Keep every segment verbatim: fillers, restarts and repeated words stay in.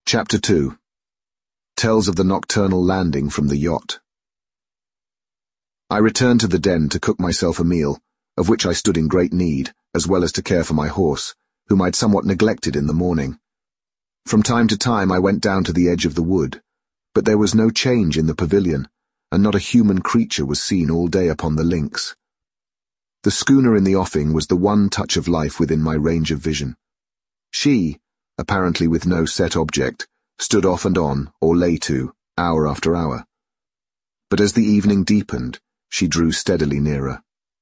Chapter two Tells of the nocturnal landing from the yacht. I returned to the den to cook myself a meal, of which I stood in great need, as well as to care for my horse, whom I'd somewhat neglected in the morning. From time to time I went down to the edge of the wood, but there was no change in the pavilion, and not a human creature was seen all day upon the links. The schooner in the offing was the one touch of life within my range of vision. She, apparently with no set object, stood off and on, or lay to, hour after hour. But as the evening deepened, she drew steadily nearer.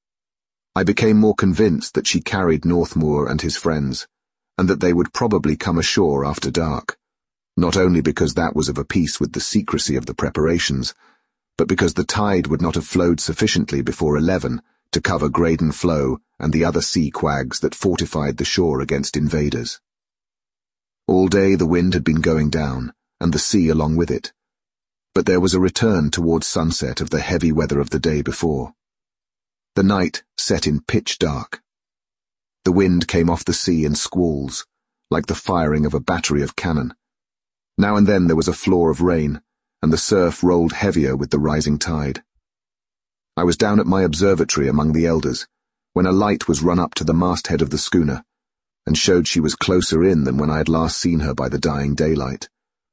I became more convinced that she carried Northmour and his friends, and that they would probably come ashore after dark, not only because that was of a piece with the secrecy of the preparations, but because the tide would not have flowed sufficiently before eleven to cover Graden Floe and the other sea quags that fortified the shore against invaders. All day the wind had been going down, and the sea along with it, but there was a return towards sunset of the heavy weather of the day before. The night set in pitch dark. The wind came off the sea in squalls, like the firing of a battery of cannon. Now and then there was a flaw of rain, and the surf rolled heavier with the rising tide. I was down at my observatory among the elders, when a light was run up to the masthead of the schooner, and showed she was closer in than when I had last seen her by the dying daylight.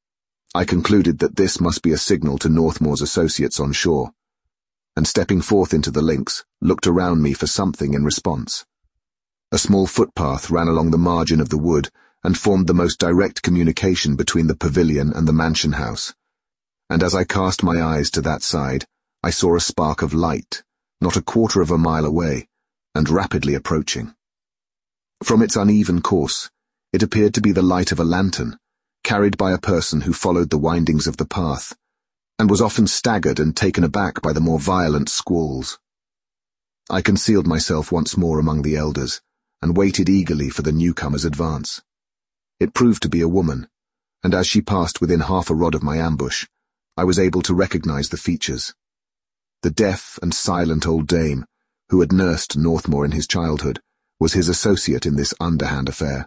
I concluded that this must be a signal to Northmour's associates on shore, and stepping forth into the links, looked around me for something in response. A small footpath ran along the margin of the wood and formed the most direct communication between the pavilion and the mansion house, and as I cast my eyes to that side, I saw a spark of light, not a quarter of a mile away, and rapidly approaching. From its uneven course, it appeared to be the light of a lantern, carried by a person who followed the windings of the path, and was often staggered and taken aback by the more violent squalls. I concealed myself once more among the elders, and waited eagerly for the newcomer's advance. It proved to be a woman, and as she passed within half a rod of my ambush, I was able to recognize the features. The deaf and silent old dame, who had nursed Northmour in his childhood, was his associate in this underhand affair.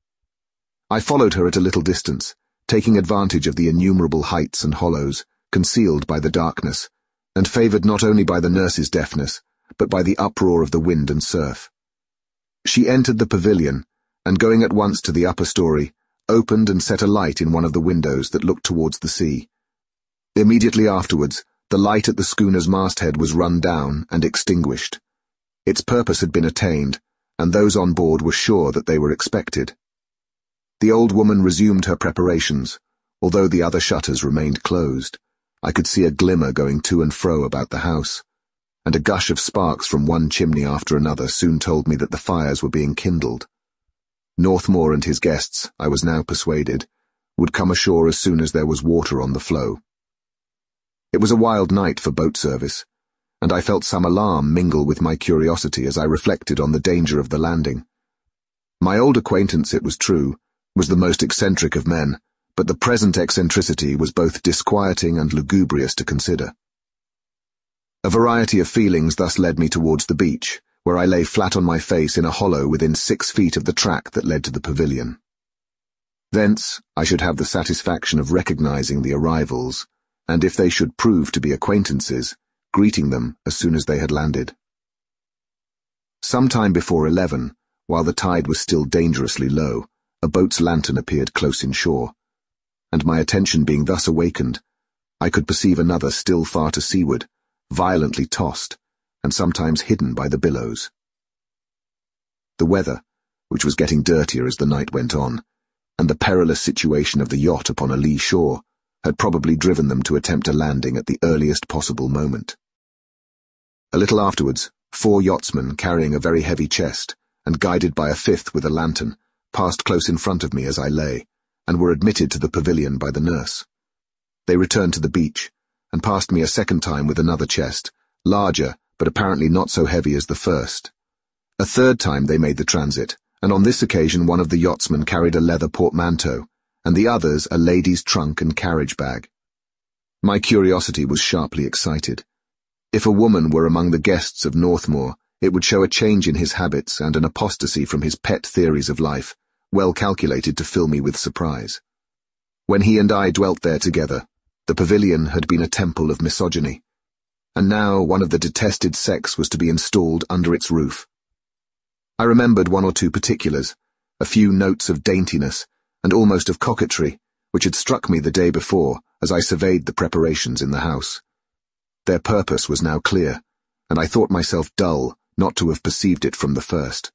I followed her at a little distance, taking advantage of the innumerable heights and hollows, concealed by the darkness, and favoured not only by the nurse's deafness, but by the uproar of the wind and surf. She entered the pavilion, and going at once to the upper story, opened and set a light in one of the windows that looked towards the sea. Immediately afterwards, the light at the schooner's masthead was run down and extinguished. Its purpose had been attained, and those on board were sure that they were expected. The old woman resumed her preparations, although the other shutters remained closed. I could see a glimmer going to and fro about the house, and a gush of sparks from one chimney after another soon told me that the fires were being kindled. Northmour and his guests, I was now persuaded, would come ashore as soon as there was water on the floe. It was a wild night for boat service, and I felt some alarm mingle with my curiosity as I reflected on the danger of the landing. My old acquaintance, it was true, was the most eccentric of men, but the present eccentricity was both disquieting and lugubrious to consider. A variety of feelings thus led me towards the beach, where I lay flat on my face in a hollow within six feet of the track that led to the pavilion. Thence I should have the satisfaction of recognizing the arrivals, and if they should prove to be acquaintances, greeting them as soon as they had landed. Some time before eleven, while the tide was still dangerously low, a boat's lantern appeared close inshore, and my attention being thus awakened, I could perceive another still far to seaward, violently tossed, and sometimes hidden by the billows. The weather, which was getting dirtier as the night went on, and the perilous situation of the yacht upon a lee shore, had probably driven them to attempt a landing at the earliest possible moment. A little afterwards, four yachtsmen carrying a very heavy chest, and guided by a fifth with a lantern, passed close in front of me as I lay, and were admitted to the pavilion by the nurse. They returned to the beach, and passed me a second time with another chest, larger, but apparently not so heavy as the first. A third time they made the transit, and on this occasion one of the yachtsmen carried a leather portmanteau, and the others a lady's trunk and carriage bag. My curiosity was sharply excited. If a woman were among the guests of Northmour, it would show a change in his habits and an apostasy from his pet theories of life, well calculated to fill me with surprise. When he and I dwelt there together, the pavilion had been a temple of misogyny, and now one of the detested sex was to be installed under its roof. I remembered one or two particulars, a few notes of daintiness, and almost of coquetry, which had struck me the day before as I surveyed the preparations in the house. Their purpose was now clear, and I thought myself dull not to have perceived it from the first.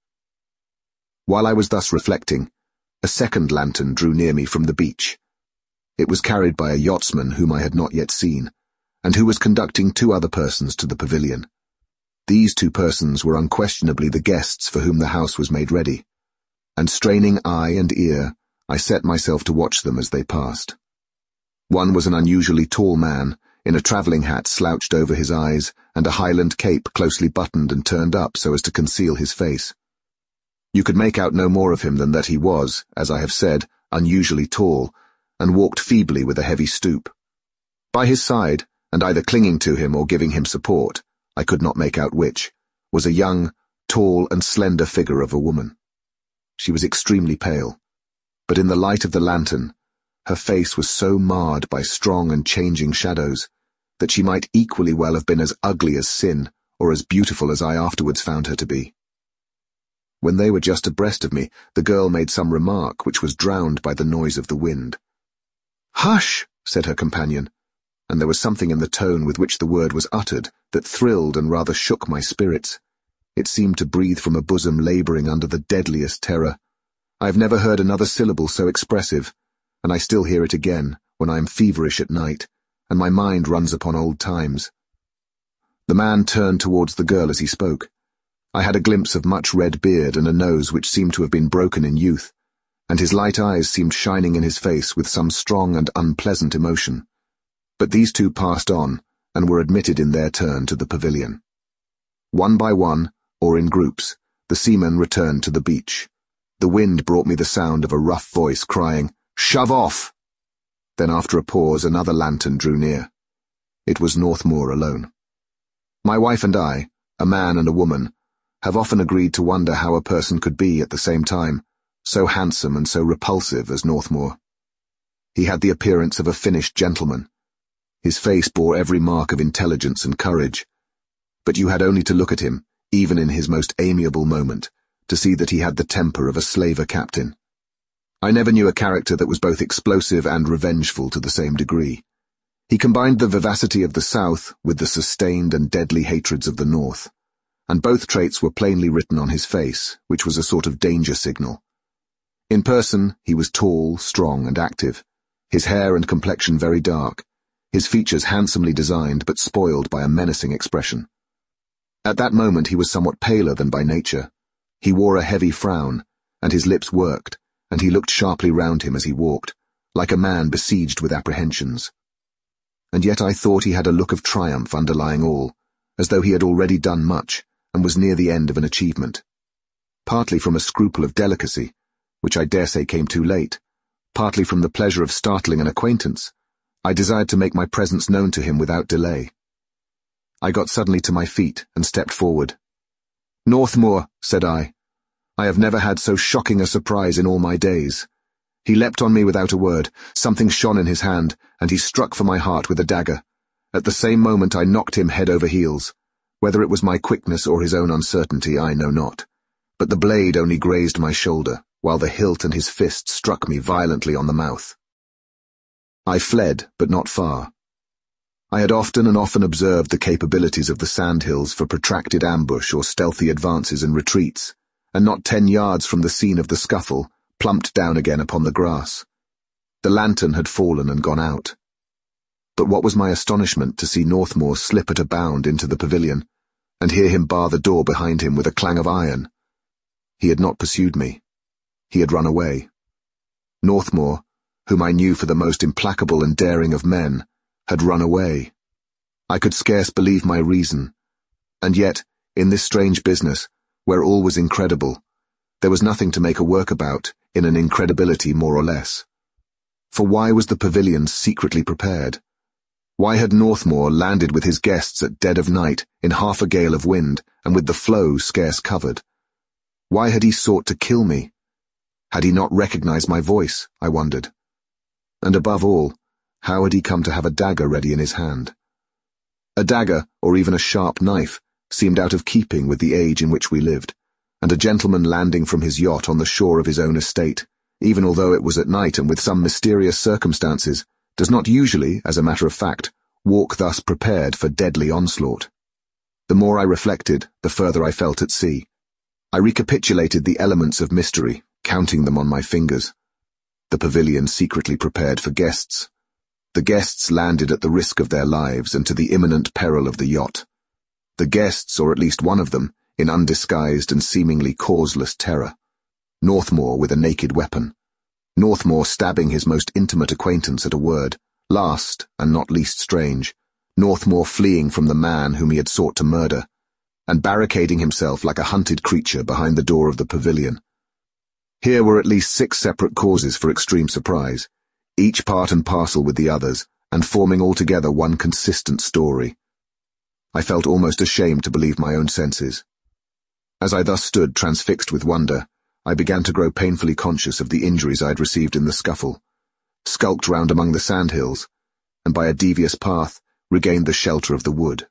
While I was thus reflecting, a second lantern drew near me from the beach. It was carried by a yachtsman whom I had not yet seen, and who was conducting two other persons to the pavilion. These two persons were unquestionably the guests for whom the house was made ready, and straining eye and ear, I set myself to watch them as they passed. One was an unusually tall man, in a travelling hat slouched over his eyes and a Highland cape closely buttoned and turned up so as to conceal his face. You could make out no more of him than that he was, as I have said, unusually tall, and walked feebly with a heavy stoop. By his side, and either clinging to him or giving him support, I could not make out which, was a young, tall and slender figure of a woman. She was extremely pale, but in the light of the lantern, her face was so marred by strong and changing shadows that she might equally well have been as ugly as sin or as beautiful as I afterwards found her to be. When they were just abreast of me, the girl made some remark which was drowned by the noise of the wind. "Hush!" said her companion, and there was something in the tone with which the word was uttered that thrilled and rather shook my spirits. It seemed to breathe from a bosom labouring under the deadliest terror. I have never heard another syllable so expressive, and I still hear it again when I am feverish at night, and my mind runs upon old times. The man turned towards the girl as he spoke. I had a glimpse of much red beard and a nose which seemed to have been broken in youth, and his light eyes seemed shining in his face with some strong and unpleasant emotion. But these two passed on, and were admitted in their turn to the pavilion. One by one, or in groups, the seamen returned to the beach. The wind brought me the sound of a rough voice crying, "Shove off!" Then after a pause another lantern drew near. It was Northmour alone. My wife and I, a man and a woman, have often agreed to wonder how a person could be at the same time so handsome and so repulsive as Northmour. He had the appearance of a finished gentleman. His face bore every mark of intelligence and courage, but you had only to look at him, even in his most amiable moment, to see that he had the temper of a slaver captain. I never knew a character that was both explosive and revengeful to the same degree. He combined the vivacity of the South with the sustained and deadly hatreds of the North, and both traits were plainly written on his face, which was a sort of danger signal. In person, he was tall, strong, and active, his hair and complexion very dark, his features handsomely designed but spoiled by a menacing expression. At that moment he was somewhat paler than by nature. He wore a heavy frown, and his lips worked, and he looked sharply round him as he walked, like a man besieged with apprehensions. And yet I thought he had a look of triumph underlying all, as though he had already done much, and was near the end of an achievement. Partly from a scruple of delicacy, which I dare say came too late, partly from the pleasure of startling an acquaintance, I desired to make my presence known to him without delay. I got suddenly to my feet and stepped forward. "Northmour," said I. "I have never had so shocking a surprise in all my days." He leapt on me without a word, something shone in his hand, and he struck for my heart with a dagger. At the same moment I knocked him head over heels. Whether it was my quickness or his own uncertainty, I know not. But the blade only grazed my shoulder, while the hilt and his fist struck me violently on the mouth. I fled, but not far. I had often and often observed the capabilities of the sandhills for protracted ambush or stealthy advances and retreats, and not ten yards from the scene of the scuffle, plumped down again upon the grass. The lantern had fallen and gone out. But what was my astonishment to see Northmour slip at a bound into the pavilion, and hear him bar the door behind him with a clang of iron. He had not pursued me. He had run away. Northmour, whom I knew for the most implacable and daring of men, had run away. I could scarce believe my reason, and yet, in this strange business, where all was incredible, there was nothing to make a work about in an incredibility more or less. For why was the pavilion secretly prepared? Why had Northmour landed with his guests at dead of night, in half a gale of wind, and with the floe scarce covered? Why had he sought to kill me? Had he not recognized my voice, I wondered? And above all, how had he come to have a dagger ready in his hand? A dagger, or even a sharp knife, seemed out of keeping with the age in which we lived, and a gentleman landing from his yacht on the shore of his own estate, even although it was at night and with some mysterious circumstances, does not usually, as a matter of fact, walk thus prepared for deadly onslaught. The more I reflected, the further I felt at sea. I recapitulated the elements of mystery, counting them on my fingers. The pavilion secretly prepared for guests. The guests landed at the risk of their lives and to the imminent peril of the yacht. The guests, or at least one of them, in undisguised and seemingly causeless terror. Northmour with a naked weapon. Northmour stabbing his most intimate acquaintance at a word. Last, and not least strange, Northmour fleeing from the man whom he had sought to murder, and barricading himself like a hunted creature behind the door of the pavilion. Here were at least six separate causes for extreme surprise, each part and parcel with the others, and forming altogether one consistent story. I felt almost ashamed to believe my own senses. As I thus stood transfixed with wonder, I began to grow painfully conscious of the injuries I had received in the scuffle, skulked round among the sandhills, and by a devious path regained the shelter of the wood.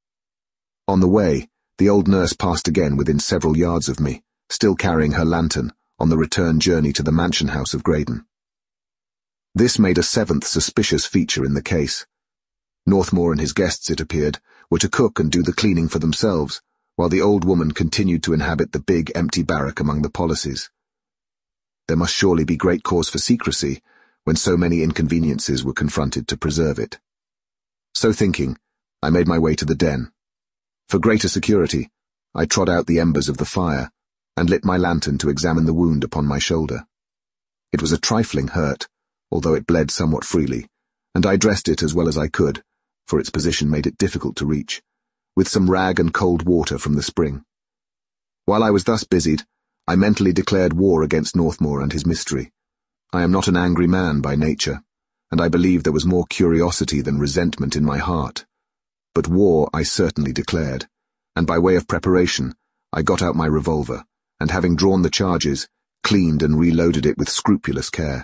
On the way, the old nurse passed again within several yards of me, still carrying her lantern, on the return journey to the mansion house of Graydon. This made a seventh suspicious feature in the case. Northmour and his guests, it appeared, were to cook and do the cleaning for themselves, while the old woman continued to inhabit the big empty barrack among the policies. There must surely be great cause for secrecy, when so many inconveniences were confronted to preserve it. So thinking, I made my way to the den. For greater security, I trod out the embers of the fire, and lit my lantern to examine the wound upon my shoulder. It was a trifling hurt, although it bled somewhat freely, and I dressed it as well as I could, for its position made it difficult to reach, with some rag and cold water from the spring. While I was thus busied, I mentally declared war against Northmour and his mystery. I am not an angry man by nature, and I believe there was more curiosity than resentment in my heart. But war I certainly declared, and by way of preparation, I got out my revolver, and having drawn the charges, cleaned and reloaded it with scrupulous care.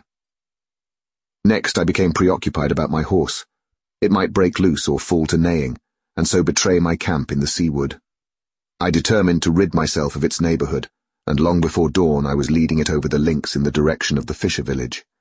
Next I became preoccupied about my horse. It might break loose or fall to neighing, and so betray my camp in the Seawood. I determined to rid myself of its neighbourhood, and long before dawn I was leading it over the links in the direction of the fisher village.